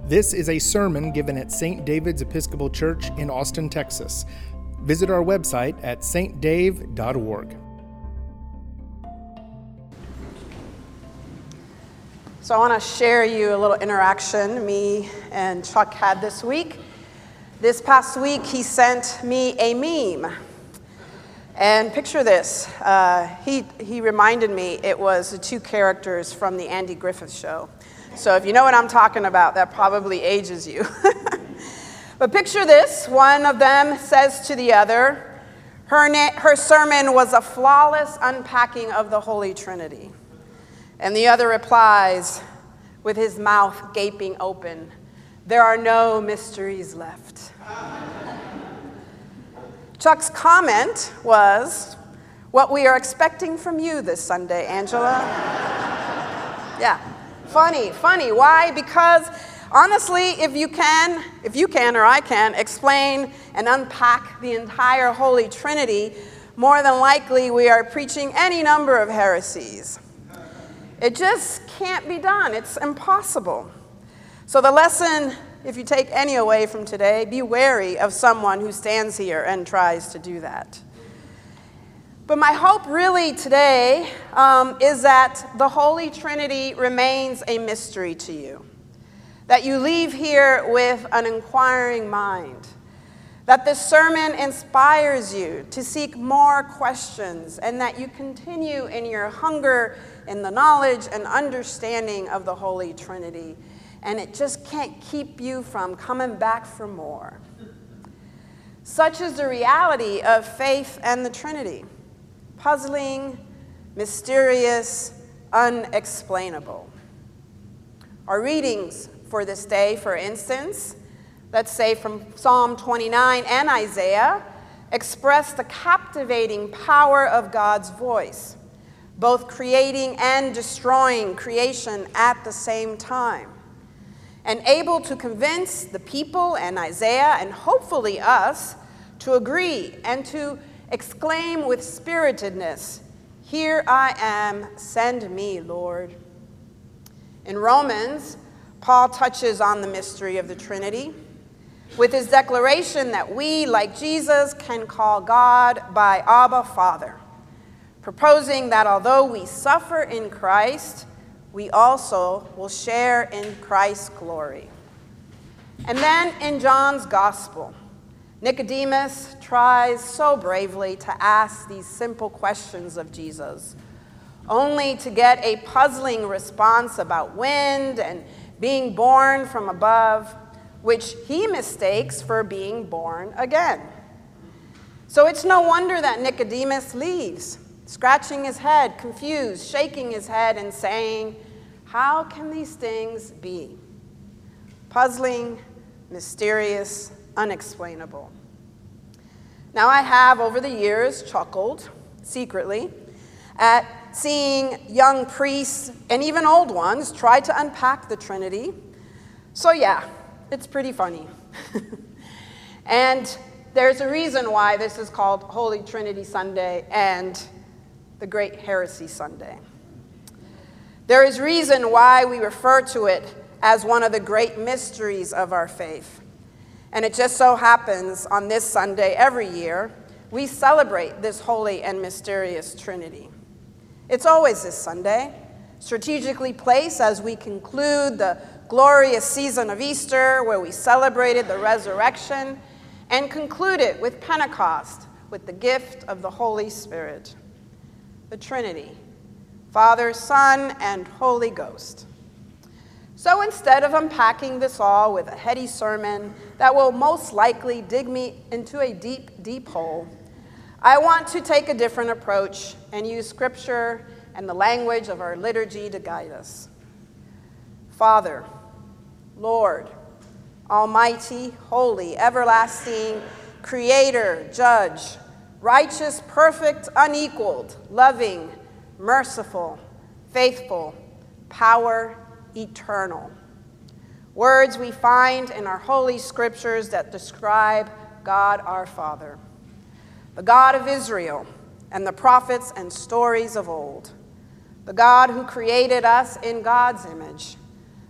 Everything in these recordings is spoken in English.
This is a sermon given at St. David's Episcopal Church in Austin, Texas. Visit our website at stdave.org. So I want to share you a little interaction me and Chuck had this week. This past week, he sent me a meme. And picture this. He reminded me it was the two characters from the Andy Griffith Show. So if you know what I'm talking about, that probably ages you. But picture this. One of them says to the other, her sermon was a flawless unpacking of the Holy Trinity. And the other replies, with his mouth gaping open, there are no mysteries left. Chuck's comment was, what we are expecting from you this Sunday, Angela. Yeah, funny. Why? Because honestly, if you can or I can explain and unpack the entire Holy Trinity, more than likely we are preaching any number of heresies. It just can't be done. It's impossible. So the lesson, if you take any away from today, be wary of someone who stands here and tries to do that. But my hope really today is that the Holy Trinity remains a mystery to you, that you leave here with an inquiring mind, that this sermon inspires you to seek more questions, and that you continue in your hunger in the knowledge and understanding of the Holy Trinity. And it just can't keep you from coming back for more. Such is the reality of faith and the Trinity. Puzzling, mysterious, unexplainable. Our readings for this day, for instance, let's say from Psalm 29 and Isaiah, express the captivating power of God's voice, both creating and destroying creation at the same time, and able to convince the people and Isaiah, and hopefully us, to agree and to exclaim with spiritedness, "Here I am, send me, Lord." In Romans, Paul touches on the mystery of the Trinity with his declaration that we, like Jesus, can call God by Abba, Father, proposing that although we suffer in Christ, we also will share in Christ's glory. And then in John's Gospel, Nicodemus tries so bravely to ask these simple questions of Jesus, only to get a puzzling response about wind and being born from above, which he mistakes for being born again. So it's no wonder that Nicodemus leaves, scratching his head, confused, shaking his head and saying, how can these things be? Puzzling, mysterious, unexplainable. Now I have over the years chuckled secretly at seeing young priests and even old ones try to unpack the Trinity. So yeah, it's pretty funny. And there's a reason why this is called Holy Trinity Sunday and the Great Heresy Sunday. There is reason why we refer to it as one of the great mysteries of our faith. And it just so happens on this Sunday every year, we celebrate this holy and mysterious Trinity. It's always this Sunday, strategically placed as we conclude the glorious season of Easter, where we celebrated the resurrection, and concluded with Pentecost, with the gift of the Holy Spirit. The Trinity, Father, Son, and Holy Ghost. So instead of unpacking this all with a heady sermon that will most likely dig me into a deep, deep hole, I want to take a different approach and use Scripture and the language of our liturgy to guide us. Father, Lord, Almighty, Holy, Everlasting, Creator, Judge, righteous, perfect, unequaled, loving, merciful, faithful, power, eternal. Words we find in our holy scriptures that describe God our Father, the God of Israel and the prophets and stories of old, the God who created us in God's image,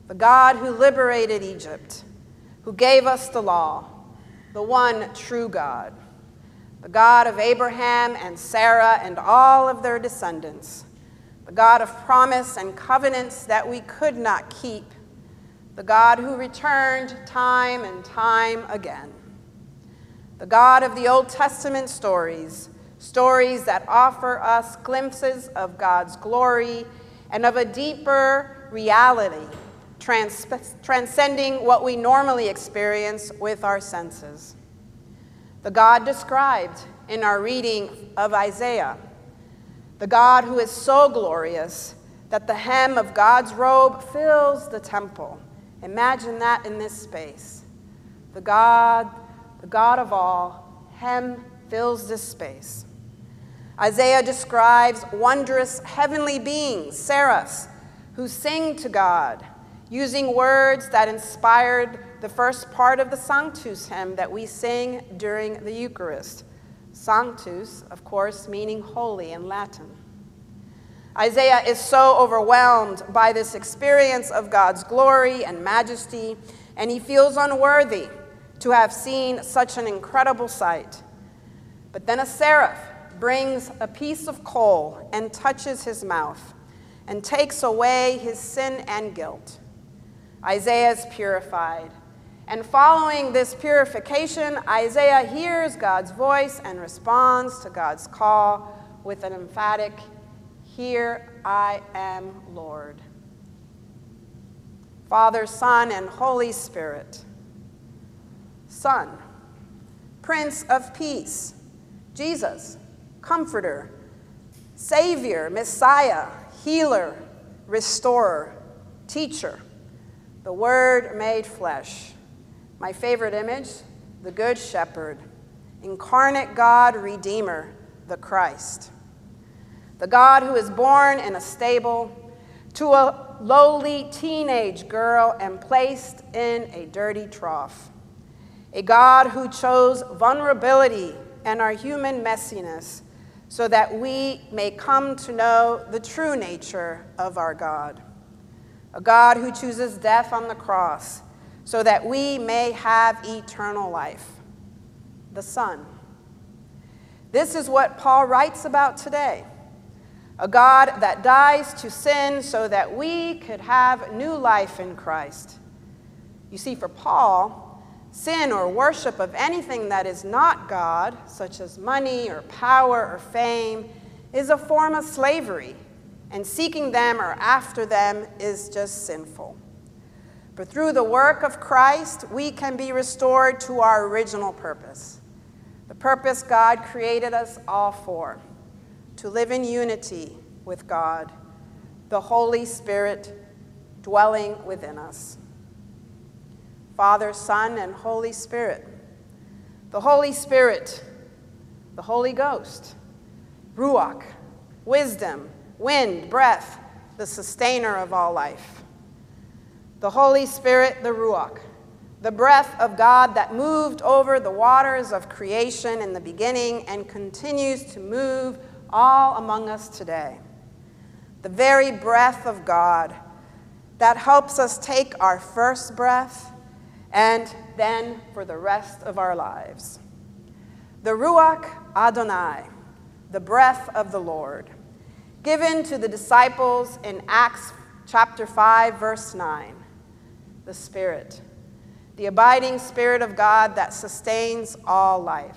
the God who liberated Egypt, who gave us the law, the one true God, the God of Abraham and Sarah and all of their descendants, the God of promise and covenants that we could not keep, the God who returned time and time again, the God of the Old Testament stories, stories that offer us glimpses of God's glory and of a deeper reality, transcending what we normally experience with our senses. The God described in our reading of Isaiah, the God who is so glorious that the hem of God's robe fills the temple. Imagine that in this space. The God of all, hem fills this space. Isaiah describes wondrous heavenly beings, seraphs, who sing to God, using words that inspired the first part of the Sanctus hymn that we sing during the Eucharist. Sanctus, of course, meaning holy in Latin. Isaiah is so overwhelmed by this experience of God's glory and majesty, and he feels unworthy to have seen such an incredible sight. But then a seraph brings a piece of coal and touches his mouth and takes away his sin and guilt. Isaiah is purified. And following this purification, Isaiah hears God's voice and responds to God's call with an emphatic, "Here I am, Lord." Father, Son, and Holy Spirit. Son, Prince of Peace, Jesus, Comforter, Savior, Messiah, Healer, Restorer, Teacher, the Word made flesh. My favorite image, the Good Shepherd, incarnate God, Redeemer, the Christ. The God who is born in a stable to a lowly teenage girl and placed in a dirty trough. A God who chose vulnerability and our human messiness so that we may come to know the true nature of our God. A God who chooses death on the cross so that we may have eternal life. The Son. This is what Paul writes about today. A God that dies to sin so that we could have new life in Christ. You see, for Paul, sin or worship of anything that is not God, such as money or power or fame, is a form of slavery, and seeking them or after them is just sinful. But through the work of Christ, we can be restored to our original purpose, the purpose God created us all for, to live in unity with God, the Holy Spirit dwelling within us. Father, Son, and Holy Spirit. The Holy Spirit, the Holy Ghost, Ruach, wisdom, wind, breath, the sustainer of all life. The Holy Spirit, the Ruach, the breath of God that moved over the waters of creation in the beginning and continues to move all among us today. The very breath of God that helps us take our first breath and then for the rest of our lives. The Ruach Adonai, the breath of the Lord, given to the disciples in Acts chapter 5, verse 9. The Spirit, the abiding Spirit of God that sustains all life.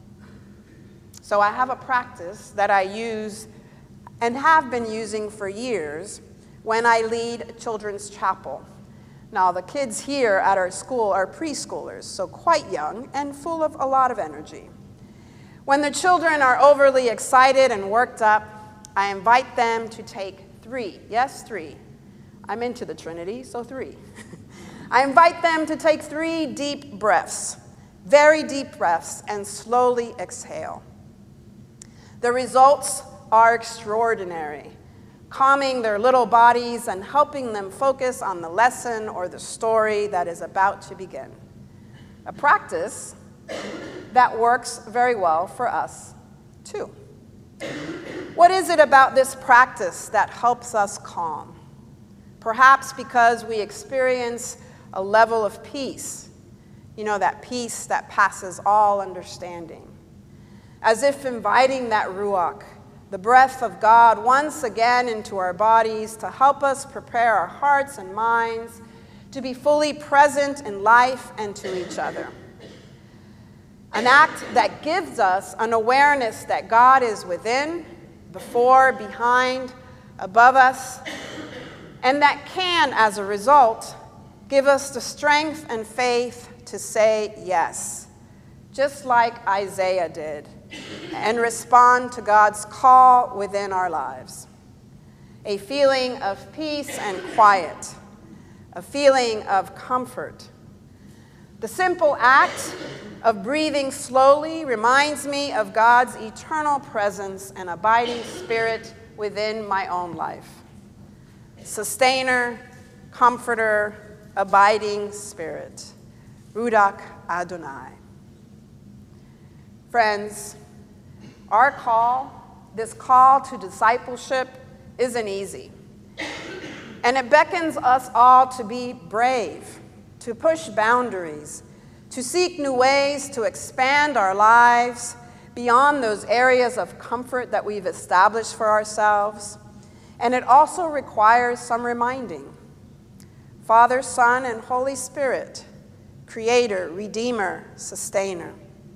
So I have a practice that I use and have been using for years when I lead children's chapel. Now, the kids here at our school are preschoolers, so quite young and full of a lot of energy. When the children are overly excited and worked up, I invite them to take 3. Yes, 3. I'm into the Trinity, so 3. I invite them to take 3 deep breaths, very deep breaths, and slowly exhale. The results are extraordinary, calming their little bodies and helping them focus on the lesson or the story that is about to begin. A practice that works very well for us, too. What is it about this practice that helps us calm? Perhaps because we experience a level of peace, that peace that passes all understanding. As if inviting that Ruach, the breath of God, once again into our bodies to help us prepare our hearts and minds to be fully present in life and to each other. An act that gives us an awareness that God is within, before, behind, above us, and that can, as a result, give us the strength and faith to say yes, just like Isaiah did, and respond to God's call within our lives. A feeling of peace and quiet, a feeling of comfort. The simple act of breathing slowly reminds me of God's eternal presence and abiding spirit within my own life. Sustainer, comforter, abiding spirit. Ruach Adonai. Friends, our call, this call to discipleship, isn't easy. And it beckons us all to be brave, to push boundaries, to seek new ways to expand our lives beyond those areas of comfort that we've established for ourselves. And it also requires some reminding. Father, Son, and Holy Spirit, Creator, Redeemer, Sustainer.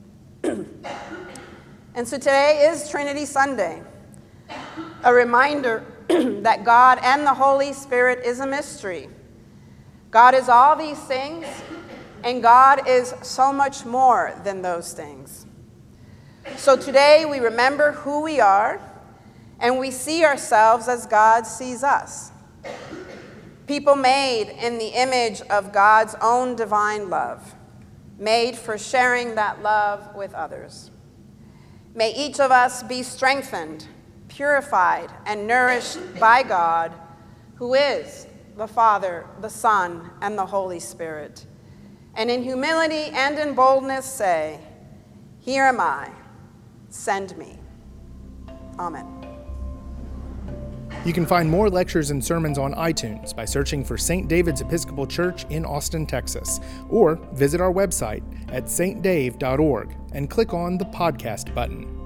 And so today is Trinity Sunday, a reminder that God and the Holy Spirit is a mystery. God is all these things, and God is so much more than those things. So today we remember who we are, and we see ourselves as God sees us. People made in the image of God's own divine love, made for sharing that love with others. May each of us be strengthened, purified, and nourished by God, who is the Father, the Son, and the Holy Spirit. And in humility and in boldness say, "Here am I, send me." Amen. You can find more lectures and sermons on iTunes by searching for St. David's Episcopal Church in Austin, Texas, or visit our website at stdave.org and click on the podcast button.